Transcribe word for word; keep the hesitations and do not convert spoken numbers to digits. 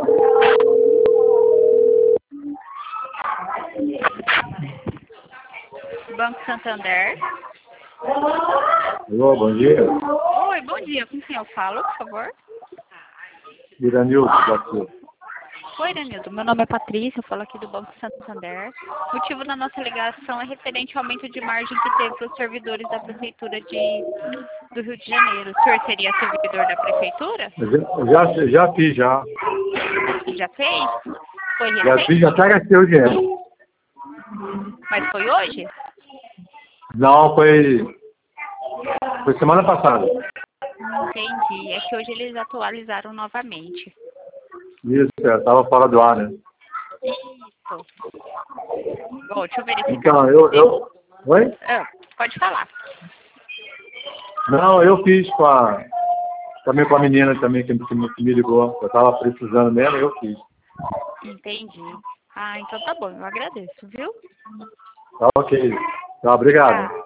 Banco Santander. Alô, bom dia. Oi, bom dia. Com quem eu falo, por favor? Iranildo, daqui. Oi, Iranildo. Meu nome é Patrícia, eu falo aqui do Banco Santander. O motivo da nossa ligação é referente ao aumento de margem que teve para os servidores da Prefeitura de, do Rio de Janeiro. O senhor seria servidor da Prefeitura? Já, já, já fiz, já. Já fez? Foi Já recente? fiz, já até gastei o dinheiro. Mas foi hoje? Não, foi... Foi semana passada. Entendi. É que hoje eles atualizaram novamente. Isso, é, tava fora do ar, né? Isso. Bom, deixa eu verificar. Então, eu... eu... Oi? Ah, pode falar. Não, eu fiz com a... Também com a menina também que, que, me, que me ligou. Eu tava precisando mesmo, eu fiz. Entendi. Ah, então tá bom. Eu agradeço, viu? Tá ok. Tá, obrigado. Tá.